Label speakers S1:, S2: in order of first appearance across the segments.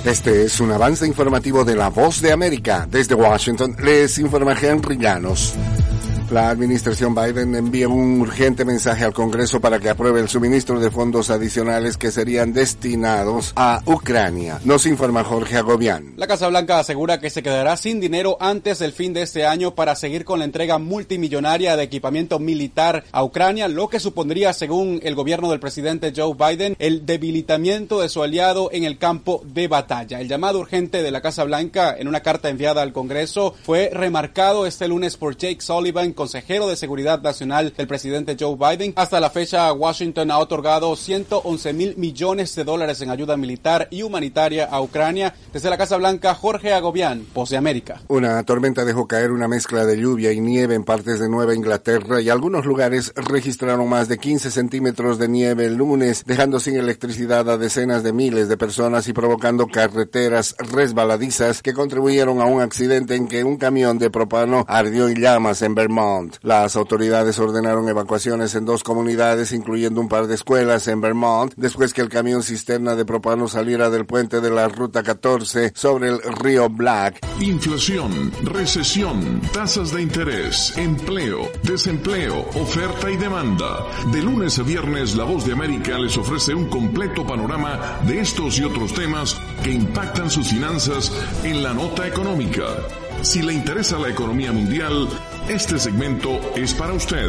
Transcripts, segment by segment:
S1: Este es un avance informativo de La Voz de América. Desde Washington les informa Henry Llanos. La administración Biden envía un urgente mensaje al Congreso para que apruebe el suministro de fondos adicionales que serían destinados a Ucrania. Nos informa Jorge Agobián.
S2: La Casa Blanca asegura que se quedará sin dinero antes del fin de este año para seguir con la entrega multimillonaria de equipamiento militar a Ucrania, lo que supondría, según el gobierno del presidente Joe Biden, el debilitamiento de su aliado en el campo de batalla. El llamado urgente de la Casa Blanca en una carta enviada al Congreso fue remarcado este lunes por Jake Sullivan, consejero de Seguridad Nacional del presidente Joe Biden. Hasta la fecha, Washington ha otorgado $111 millones en ayuda militar y humanitaria a Ucrania. Desde la Casa Blanca, Jorge Agobián, Voz de América.
S1: Una tormenta dejó caer una mezcla de lluvia y nieve en partes de Nueva Inglaterra y algunos lugares registraron más de 15 centímetros de nieve el lunes, dejando sin electricidad a decenas de miles de personas y provocando carreteras resbaladizas que contribuyeron a un accidente en que un camión de propano ardió en llamas en Vermont. Las autoridades ordenaron evacuaciones en 2 comunidades, incluyendo un par de escuelas en Vermont, después que el camión cisterna de propano saliera del puente de la Ruta 14 sobre el río Black.
S3: Inflación, recesión, tasas de interés, empleo, desempleo, oferta y demanda. De lunes a viernes, La Voz de América les ofrece un completo panorama de estos y otros temas que impactan sus finanzas en la nota económica. Si le interesa la economía mundial, este segmento es para usted.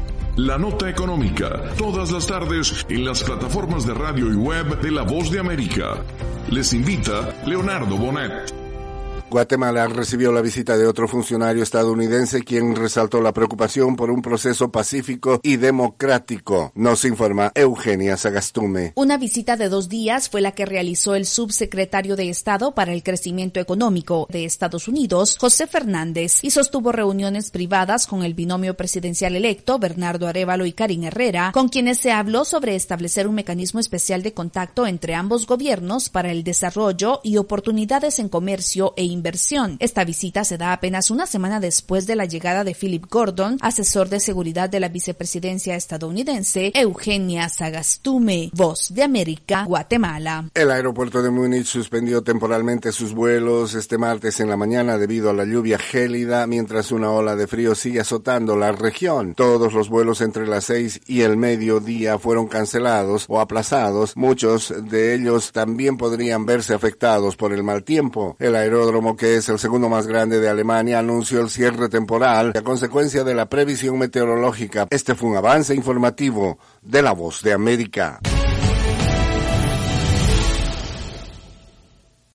S3: La Nota Económica, todas las tardes en las plataformas de radio y web de La Voz de América. Les invita Leonardo Bonet.
S1: Guatemala recibió la visita de otro funcionario estadounidense quien resaltó la preocupación por un proceso pacífico y democrático. Nos informa Eugenia Sagastume.
S4: Una visita de 2 días fue la que realizó el subsecretario de Estado para el Crecimiento Económico de Estados Unidos, José Fernández, y sostuvo reuniones privadas con el binomio presidencial electo, Bernardo Arévalo y Karin Herrera, con quienes se habló sobre establecer un mecanismo especial de contacto entre ambos gobiernos para el desarrollo y oportunidades en comercio e inversión. Esta visita se da apenas una semana después de la llegada de Philip Gordon, asesor de seguridad de la vicepresidencia estadounidense. Eugenia Sagastume, Voz de América, Guatemala.
S1: El aeropuerto de Múnich suspendió temporalmente sus vuelos este martes en la mañana debido a la lluvia gélida, mientras una ola de frío sigue azotando la región. Todos los vuelos entre las 6 y el mediodía fueron cancelados o aplazados. Muchos de ellos también podrían verse afectados por el mal tiempo. El aeródromo, que es el segundo más grande de Alemania, anunció el cierre temporal a consecuencia de la previsión meteorológica. Este fue un avance informativo de La Voz de América.